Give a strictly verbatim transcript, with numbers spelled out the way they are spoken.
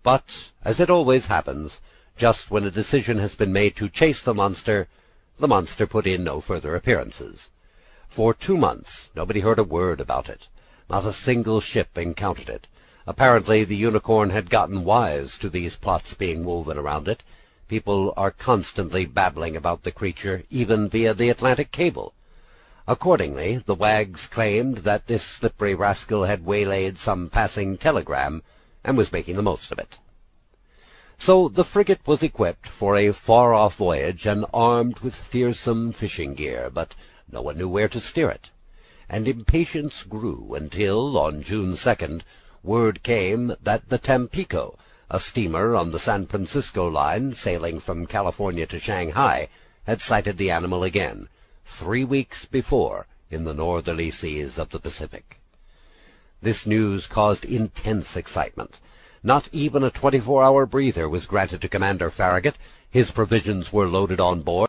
But, as it always happens, just when a decision has been made to chase the monster, the monster put in no further appearances. For two months nobody heard a word about it. Not a single ship encountered it. Apparently the Unicorn had gotten wise to these plots being woven around it. People are constantly babbling about the creature, even via the Atlantic cable. Accordingly, the wags claimed that this slippery rascal had waylaid some passing telegram, and was making the most of it. So the frigate was equipped for a far-off voyage, and armed with fearsome fishing gear, but no one knew where to steer it. And impatience grew until, on June second, word came that the Tampico, a steamer on the San Francisco line, sailing from California to Shanghai, had sighted the animal again, three weeks before, in the northerly seas of the Pacific. This news caused intense excitement. Not even a twenty-four hour breather was granted to Commander Farragut. His provisions were loaded on board.